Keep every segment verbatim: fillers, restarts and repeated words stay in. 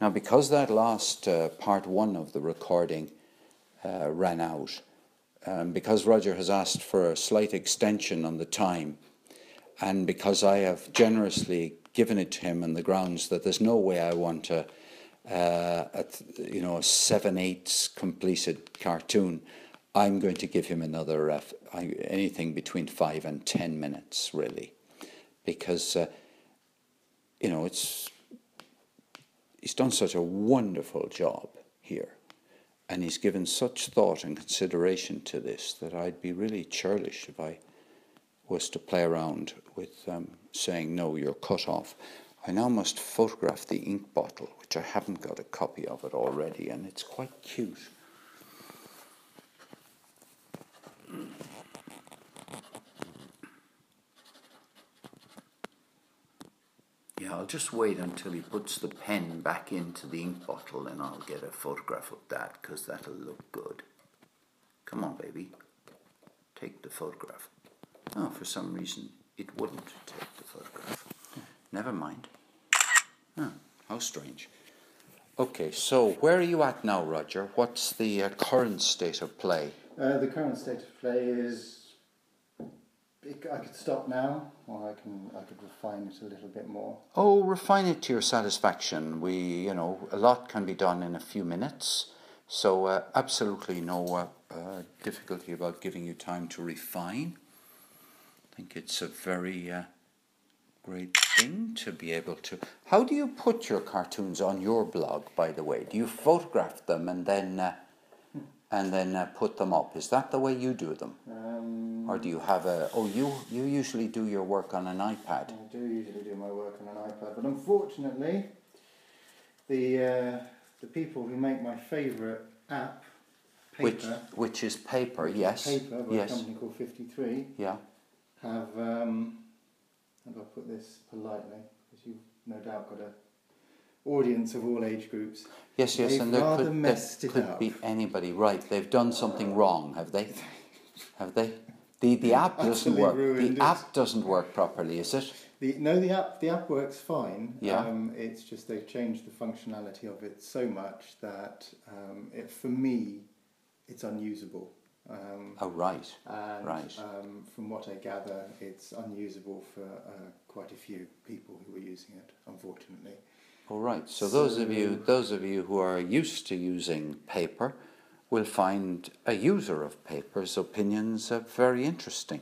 Now, because that last uh, part one of the recording uh, ran out, um, because Roger has asked for a slight extension on the time, and because I have generously given it to him on the grounds that there's no way I want a, uh, a you know, a seven-eighths completed cartoon, I'm going to give him another uh, anything between five and ten minutes, really, because uh, you know it's he's done such a wonderful job here, and he's given such thought and consideration to this that I'd be really churlish if I was to play around with um, saying, no, you're cut off. I now must photograph the ink bottle, which I haven't got a copy of it already, and it's quite cute. Yeah, I'll just wait until he puts the pen back into the ink bottle and I'll get a photograph of that, because that'll look good. Come on, baby. Take the photograph. Oh, for some reason it wouldn't take the photograph. Never mind. Oh, how strange. Okay, so where are you at now, Roger? What's the uh, current state of play? Uh, the current state of play is... I could stop now, or I can I could refine it a little bit more. Oh, refine it to your satisfaction. We, you know, a lot can be done in a few minutes, so uh, absolutely no uh, uh, difficulty about giving you time to refine. I think it's a very uh, great thing to be able to... How do you put your cartoons on your blog, by the way? Do you photograph them and then uh, and then uh, put them up? Is that the way you do them? Um, or do you have a... Oh, you, you usually do your work on an iPad. I do usually do my work on an iPad, but unfortunately, the uh, the people who make my favourite app, Paper... Which, which is Paper, which yes. is Paper, by yes. a company called fifty-three. Yeah. Have, um, how do I put this politely? Because you've no doubt got a audience of all age groups. Yes, yes, They've and there rather could, messed there it could up. be anybody. Right, they've done something wrong, have they? Have they? The the app doesn't Utterly work. ruined The it. app doesn't work properly, is it? The, no, the app the app works fine. Yeah. Um, it's just they've changed the functionality of it so much that um, it, for me, it's unusable. Um, Oh, right. and right. um, from what I gather, it's unusable for uh, quite a few people who are using it, unfortunately. All right. So, So- those of you those of you who are used to using Paper will find a user of Paper's opinions uh, very interesting.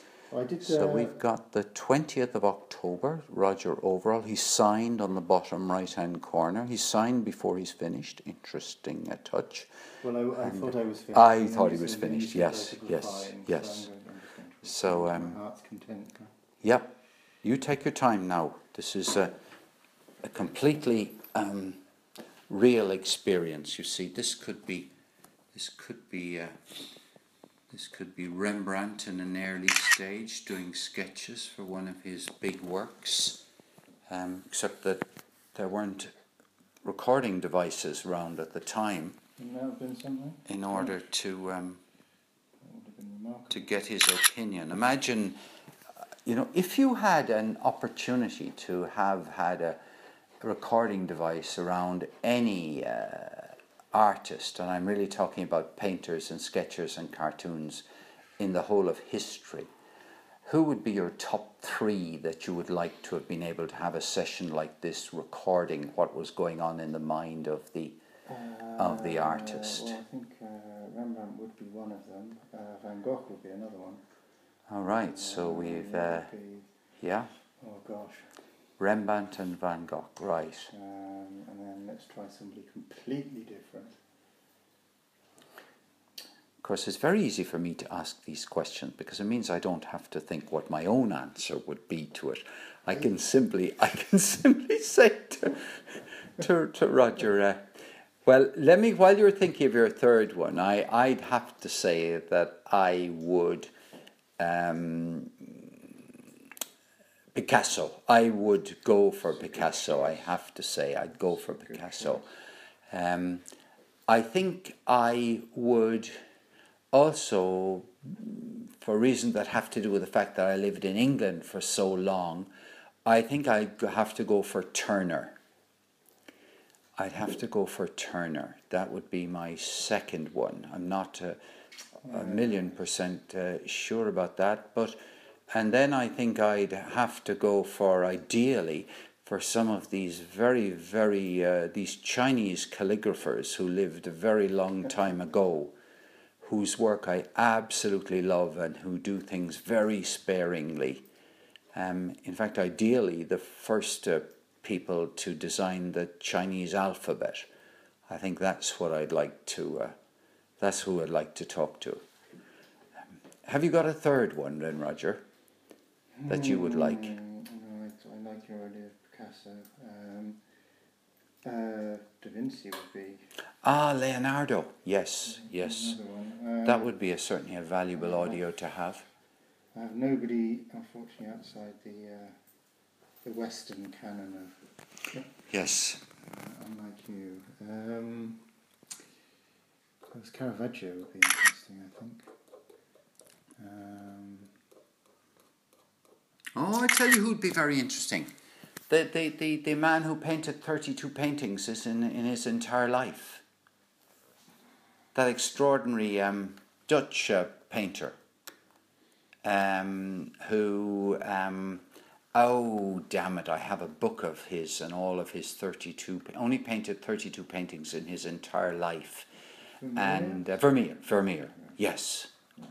I did. So uh, we've got the twentieth of October, Roger Overall. He signed on the bottom right-hand corner. He signed before he's finished. Interesting a touch. Well, I, I and thought I was finished. I and then thought you he was said- then you finished, said yes, I could yes, refine, yes. So, I'm going, I'm just going to So, refine um, my heart's content. Yep. You take your time now. This is a, a completely um, real experience. You see, this could be, this could be, uh, this could be Rembrandt in an early stage doing sketches for one of his big works. Um, except that there weren't recording devices around at the time. Wouldn't that have been something? In order to um, That would have been remarkable. to get his opinion. Imagine, you know, if you had an opportunity to have had a recording device around any uh, artist, and I'm really talking about painters and sketchers and cartoons in the whole of history, who would be your top three that you would like to have been able to have a session like this recording what was going on in the mind of the of the artist? Uh, well, I think uh, Rembrandt would be one of them. Uh, Van Gogh would be another one. All right, so Uh, we've, that uh, would be- yeah, oh gosh. Rembrandt and Van Gogh, right. Um, and then let's try somebody completely different. Of course, it's very easy for me to ask these questions because it means I don't have to think what my own answer would be to it. I can simply, I can simply say to, to, to Roger, uh, well, let me, while you're thinking of your third one, I, I'd have to say that I would, um, Picasso, I would go for Picasso, I have to say, I'd go for Picasso. Um, I think I would also, for reasons that have to do with the fact that I lived in England for so long, I think I have to go for Turner. I'd have to go for Turner. That would be my second one. I'm not a, a million percent uh, sure about that, but and then I think I'd have to go for, ideally, for some of these very, very uh, these Chinese calligraphers who lived a very long time ago, whose work I absolutely love and who do things very sparingly. Um, in fact, ideally, the first uh, people to design the Chinese alphabet. I think that's what I'd like to, uh, that's who I'd like to talk to. Um, have you got a third one then, Roger, that you would like? Mm, no, I, I like your idea of Picasso. Um, uh, Da Vinci would be... Ah, Leonardo. Yes, yes. Another one. Um, That would be a, certainly a valuable audio to have. I have nobody, unfortunately, outside the uh, the Western canon of... Yes. Uh, unlike you. Um, Caravaggio would be interesting, I think. Um, Oh, I tell you who'd be very interesting. The, the, the, the man who painted thirty-two paintings is in, in his entire life. That extraordinary um, Dutch uh, painter um, who... Um, Oh, damn it, I have a book of his and all of his thirty-two, only painted thirty-two paintings in his entire life. Vermeer? And uh, Vermeer, Vermeer, yes.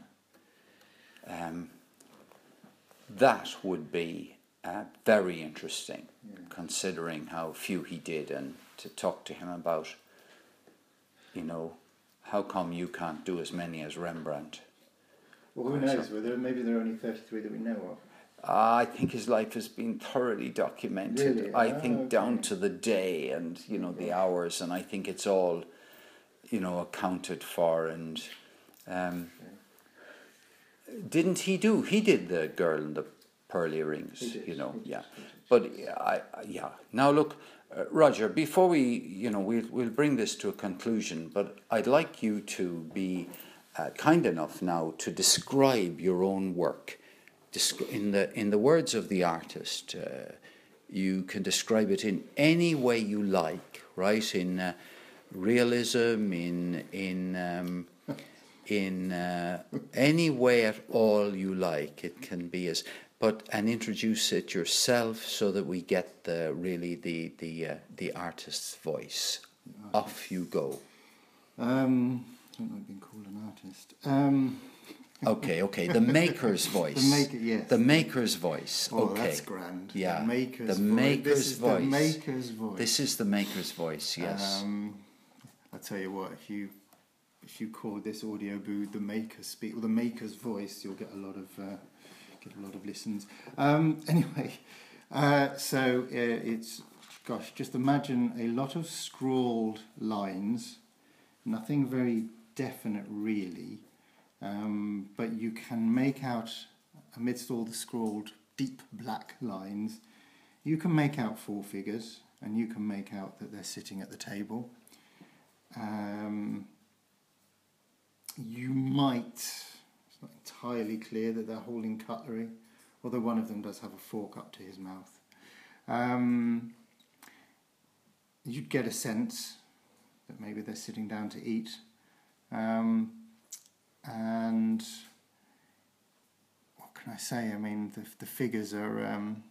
Um, that would be uh, very interesting, yeah. Considering how few he did, and to talk to him about, you know, how come you can't do as many as Rembrandt? Well, who knows? Well, there, maybe there are only thirty-three that we know of. Uh, I think his life has been thoroughly documented. Really? I Oh, think okay. down to the day and, you know, the hours, and I think it's all, you know, accounted for. And um, okay. Didn't he do? He did the Girl in the Pearl Earrings, He did, you know, he did, yeah. he did. But yeah, I, yeah. Now look, uh, Roger, before we, you know, we'll we'll bring this to a conclusion. But I'd like you to be uh, kind enough now to describe your own work. In the in the words of the artist, uh, you can describe it in any way you like, right? In uh, realism, in in um, in uh, any way at all you like. It can be as, but and introduce it yourself so that we get the really the the uh, the artist's voice. Artist. Off you go. Um, I don't like being called an artist. Um. Okay, okay. The maker's voice. The maker, yes. The maker's voice. Oh, okay. That's grand. Yeah. The maker's, the vo- maker's this is voice. The maker's voice. This is the maker's voice. Yes. Um, I tell you what, if you if you call this audio booth the maker's speak or the maker's voice, you'll get a lot of uh, get a lot of listens. Um, anyway, uh, so uh, it's gosh, just imagine a lot of scrawled lines, nothing very definite really. Um, but you can make out, amidst all the scrawled deep black lines, you can make out four figures, and you can make out that they're sitting at the table. Um, you might, it's not entirely clear that they're holding cutlery, although one of them does have a fork up to his mouth. Um, you'd get a sense that maybe they're sitting down to eat. Um, And what can I say? I mean, the the figures are um,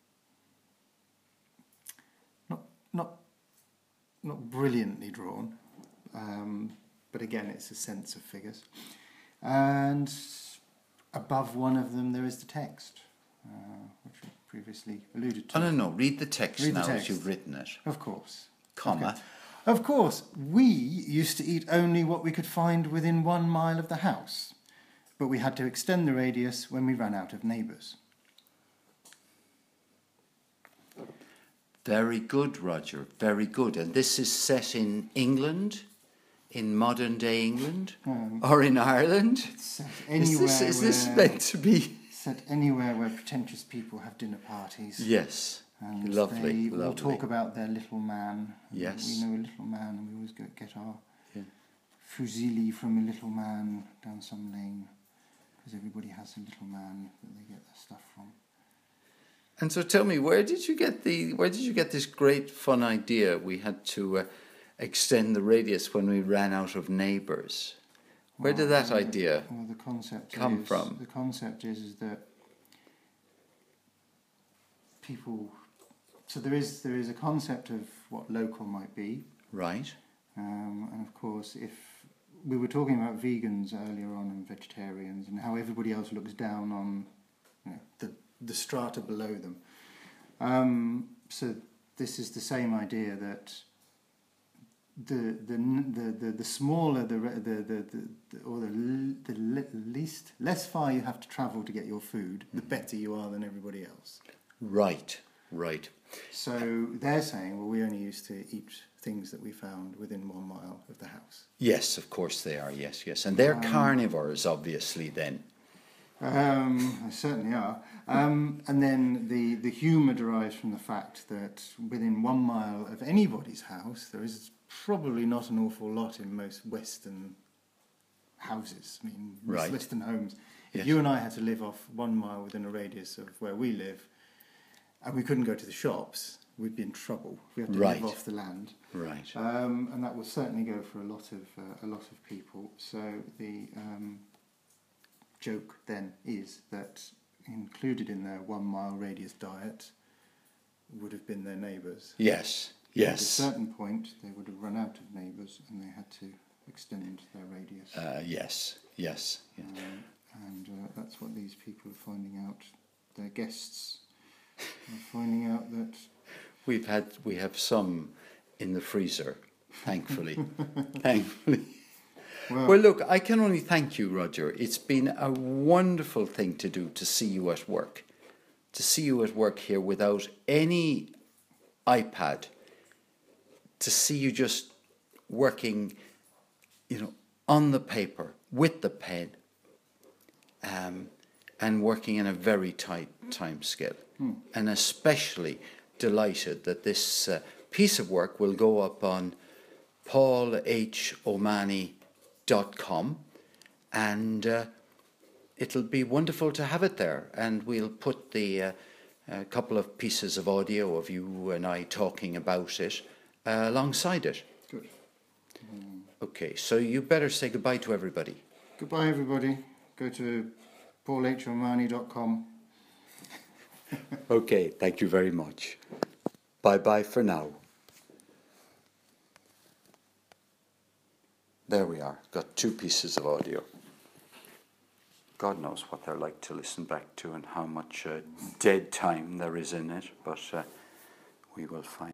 not not not brilliantly drawn, um, but again, it's a sense of figures. And above one of them, there is the text, uh, which we previously alluded to. Oh no, no. Read the text Read the now text. as you've written it. Of course. Comma. Okay. Of course, we used to eat only what we could find within one mile of the house, but we had to extend the radius when we ran out of neighbours. Very good, Roger. Very good. And this is set in England, in modern day England, Um, or in Ireland. Set Is anywhere this, is this where, meant to be? set anywhere where pretentious people have dinner parties. Yes. And Lovely, they lovely. all talk about their little man. And Yes. we know a little man, and we always go get our Yeah. fusilli from a little man down some lane, because everybody has a little man that they get their stuff from. And so tell me, where did you get the where did you get this great fun idea we had to uh, extend the radius when we ran out of neighbours? Where Well, did that the- idea well, the concept come is, from? The concept is, is that people. So there is there is a concept of what local might be, Right. um, and of course, if we were talking about vegans earlier on and vegetarians and how everybody else looks down on, you know, the the strata below them. Um, so this is the same idea that the the the the, the smaller the, re- the, the the the or the l- the le- least less far you have to travel to get your food, the better you are than everybody else. Right. Right. So they're saying, well, we only used to eat things that we found within one mile of the house. Yes, of course they are. Yes, yes, and they're Um, carnivores, obviously. Then. Um, they certainly are. Um, and then the, the humour derives from the fact that within one mile of anybody's house, there is probably not an awful lot in most Western houses. I mean, most Right. Western homes. If Yes. you and I had to live off one mile within a radius of where we live, and we couldn't go to the shops, we'd be in trouble. We had to Right. live off the land. Right. Um, and that will certainly go for a lot of uh, a lot of people. So the um, joke then is that included in their one mile radius diet would have been their neighbours. Yes. At a Yes. certain point, they would have run out of neighbours and they had to extend their radius. Uh, yes. Yes. Yes. Um, and uh, that's what these people are finding out. Their guests are finding out that. We've had we have some in the freezer, thankfully. Thankfully. Well, Well, look, I can only thank you, Roger. It's been a wonderful thing to do to see you at work, to see you at work here without any iPad, to see you just working, you know, on the paper with the pen, um, and working in a very tight time scale, Hmm. and especially delighted that this uh, piece of work will go up on paul h o'mani dot com, and uh, it'll be wonderful to have it there, and we'll put the uh, a couple of pieces of audio of you and I talking about it uh, alongside it. good. Okay, so you better say goodbye to everybody. Goodbye, everybody. Go to paul h o'mani dot com. Okay, thank you very much. Bye bye for now. There we are, got two pieces of audio. God knows what they're like to listen back to and how much uh, dead time there is in it, but uh, we will find.